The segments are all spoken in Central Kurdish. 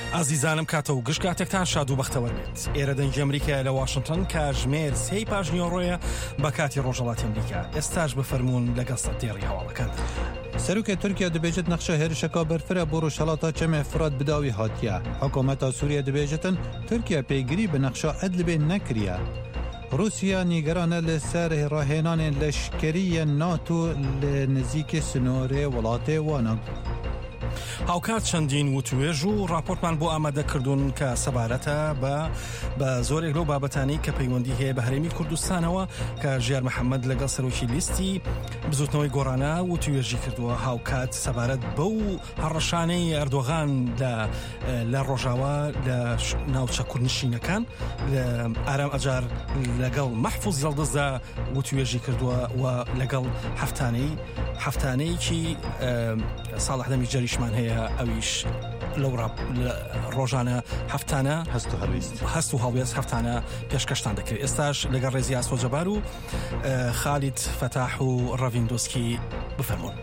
ئازیزانم کاتە و گشت کاتێکتان شاد و بەختەوە بێت. ئێرە دەنگی ئەمریکا لە واشنگتن کاژمێر 3 پاژنیۆڕۆیە بە کاتی ڕۆژهەڵاتی ئەمریکا. ئێستاش بفەرمونون لەگەڵ سەرتێڕی هەواڵەکاندا. سەرۆکێ تورکیا دەبێژێت نەخشە هێرشەکە بەرفرە بۆ ڕۆژهەڵاتە چەمێ فرات بداوی هاتیە. حکوومەتە سووریا دەبێژێتن تورکیا پێگیری بە نەخشە ئەدلبێ نەکریە. روسیا نیگرانە لەسەر ڕاهێنانێن لەشکریە ناتۆ لە نزیکی سنوورێ وڵاتێ وانە. هاوکات چەندین وتوێژ و راپۆرتمان بۆ ئامادەکردوون کە سەبارەتە بە زۆرێک لەو بابەتانەی کە پەیوەندی هەیە بە هەرێمی کوردستانەوە کە ژیار محەممەد لەگەڵ سەرۆکی لیستی بزوتنەوەی گۆڕانە وتوێژی کردووە. هاوکات سەبارەت بەو هەڕەشانەی ئەردۆغان لە ڕۆژاوە لە ناوچە کوردنشینەکان لە ئارام ئەجار لەگەڵ مەحفوظ یەڵدەزدا وتوێژی کردووە و لەگەڵ هەفتانەیەکی ساڵح دەمی جەریشمان هەیە ئەویش لەو ڕۆژانە هەفتانە هەست و هەڵوێز هەفتانە پێشکەشتان دەکرێت. ئێستاش لەگەڵ ڕێزی ئاسۆ جەبار و خالید فەتاح و ڕەڤیندۆسکی بفەرمونون.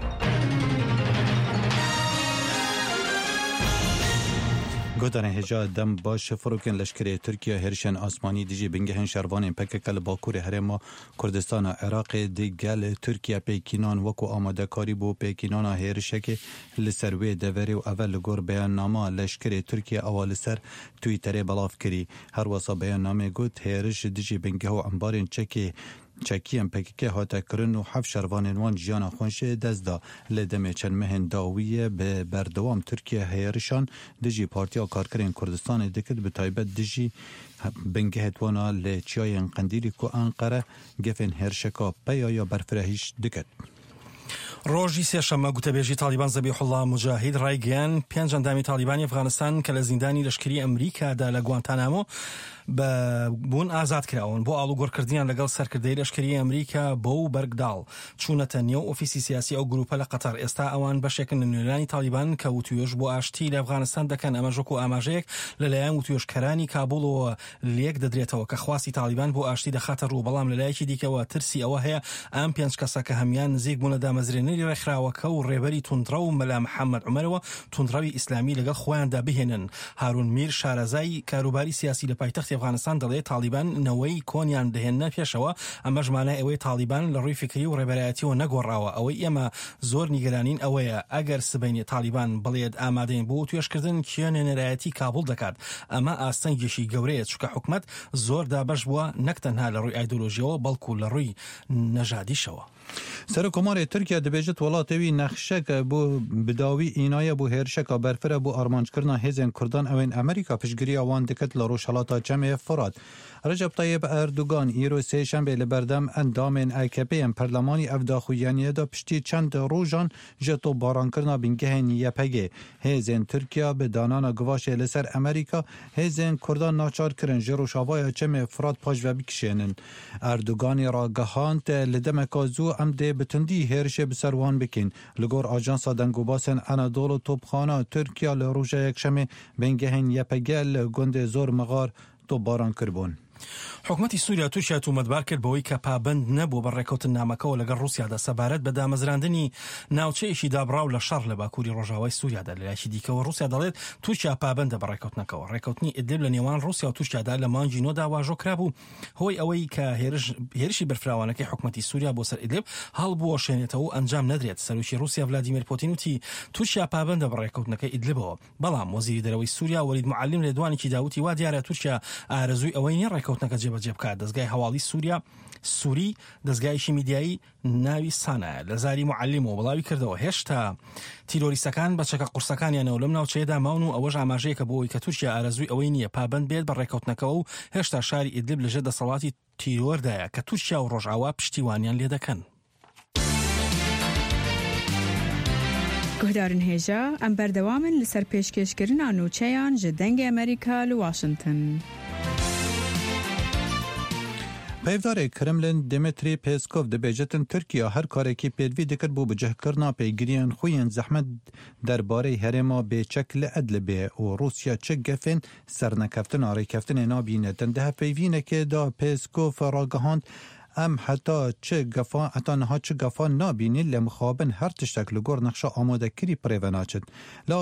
گۆدانە هێژا دەم باش فڕۆکن لەشکرێ تورکیا هێرشێن ئاسمانی دیژی بنگەهێن شەروانên PKK li باکوورê herêma Kurdistana Iraqê di gel Tirkiye pêkînan wekû amadekarî bû pêkînana hêrişekê li ser wê deverê û evel li gor beyannama leşkerê Tirkiye awa li ser Twitterê belav kirî. Her wesa beyannamê got hêriş dijî bingeh û embarên çekiyên PKK hate kirin û hev şervanên wan jiyana xwenşê dest da. Lê demê çend mehên dawî bi berdewam Tirkiye hêrişan dijî Partiya Karkerên Kurdistanê dikir bi taybet dijî bingehê wana lê çiyayên Qendîlî ku Enqere gefên hêrişeka peya ya berfirehîş dikir. ڕۆژی سێشەممە گوتەبێژی تالیبان زەبیحوڵڵا موجاهید ڕایگەیان 5 ئەندامی تالیبانی ئەفغانستان کە لە زیندانی لەشکری ئەمریکادا لە گوانتانامۆ بوون ئازاد کراون بۆ ئاڵوگۆڕکردیان لەگەڵ سەرکردەی لەشکری ئەمریکا بۆ و بەرگداڵ چوونەتە نێو ئۆفیسی سیاسی ئەو گروپە لە قەتەر. ئێستا ئەوان بەشێکن لە نوێنەرانی تالیبان کە وتوێژ بۆ ئاشتی لە ئەفغانستان دەکەن. ئەمە ژۆک و ئاماژەیەک لەلایەن وتوێژکەرانی کابوڵەوە لێک دەدرێتەوە کە خواستی تالیبان بۆ ئاشتی دەخاتە ڕوو. بەڵام لەلایەکی دیکەوە ترسی ئەوە هەیە ئەم 5 کەسە کە هەمیان نزیک بوونە دامەزرێنەری ڕێکخراوەکە و ڕێبەری توندڕە و مەلا محەممەد عومەرەوە توندڕەوی ئیسلامی لەگەڵ خۆیاندا بهێنن. هارون میر شارەزای کاروباری سیاسی لە پایتەختی ئەفغانستان دەڵێت تالیبان نەوەی کۆنیان دەهێنە پێشەوە ئەمە ژمانە ئەوەی تالیبان لە ڕووی فکری و ڕێبەرایەتیەوە نەگۆڕاوە. ئەوەی ئێمە زۆر نیگەرانین ئەوەیە ئەگەر سبەینی تالیبان بڵێت ئامادەین بۆ توێشکردن کێنێنەرایەتی کابوڵ دەکات. ئەمە ئاستەنگێکی گەورەیە چونکە حکومەت زۆر دابەش بووە نەک تەنها لە ڕووی ئایدۆلۆژیەوە بەڵکو لە ڕووی نەژادیشەوە. سەرۆکۆمارێ تورکیا دەبێژێت وڵاتەوی نەخشەکە بۆ بداوی ئینایە بۆ هێرشەکە بەرفرە بۆ ئارمانجکردنا هێزên Kurdan ئەوên ئەمریکا پشتگیریya wan dikit li rojhilata çemê Firat. Recep Tayyip Erdogan îro sêşembe li berdem endamên AKP'yên Perlemanî ev daxuyaniyê da piştî çend rojan ji topbarankirina bingehên YPG. Hêzên Tirkiya bi danana givaşê li ser Amerîka hêzên Kurdan naçar kirin ji rojavaya çemê Firat paş ve bikişênin. Erdoganî ragihand li demeka zû em dê bi tundî hêrişê bi ser wan bikin. Li gor Ajansa Dengobasên Anadolu Topxana Tirkiya li roja yekşemê bingehên YPG li gundê zor miqar topbaran kirbûn. حکومەتی سووریا تووشیا تومەتبار کرد بەوەی کە پابند نەبوو بە ڕێکەوتن نامەکەەوە لەگەڵ رووسیادا سەبارەت بە دامەزراندنی ناوچەیەکی دابڕاو لە شەڕ لە باکووری ڕۆژاوای سووریادا. لەلایەکی دیکەوە رووسیا دەڵێت تووشیا پابندە بە ڕێکەوتنەکەەوە. ڕێکەوتنی ئیدلیب لە نێوان رووسیا و تووشیادا لە مانگی نۆدا واژۆ کرابوو هۆی ئەوەی کە هێرشی بەرفراوانەکەی حکومەتی سووریا بۆ سەر ئیدلیب هەڵبووە شوێنێتەوە و ئەنجام نەدرێت. سەرۆکی رووسیا ڤلادیمیر پوتین وتی تووشیا پابندە بە ڕێکەوتنەکەی ئیدلیبەوە. بەڵام وەزیری دەرەوەی سووریا وەلید معەلیم لێدوانێکی داوتی وا دیارە تووشیا ئارەزووی ئەوەی نیە ڕێکەوتنەکە جێبەجێ بکات. دەستگای هەواڵی سووری دەستگایشی میدیایی ناوی سانایە لە زاری معەلیمەوە بڵاوی کردەوە هێشتا تیرۆریستەکان بە چەکە قورسەکانیانەوە لەم ناوچەیەدا ماون و ئەوەش ئاماژەیەکە بۆەوەی کە تووشیا ئارەزووی ئەوەی نییە پابند بێت بە ڕێکەوتنەکەەوە و هێشتا شاری ئیدلیب لەژێر دەسەڵاتی تیرۆردایە کە تووشیا و ڕۆژاوا پشتیوانیان لێ دەکەن. گهدارن هێژە ئەم بەردەوامن لەسەر پێشکەشکردنا نوچەیان ji dengê Amerîka li Washington. Peyvdarê Kremlin Dmitry Peskov dibêjetin Tirkiya her karekî pêdivî dikir bû bicihkirina pêgiriyên xwîyên zehmet derbarê herêma bêçek li Idlibê û Rusya çi gefên sernekeftina rêkeftinê nabînetin. Di hevpeyvînekê da Peskov ragihand em heta niha çi gefa nabînin lê mixabin her tiştek li gor nexşa amadekirî pirêve naçin.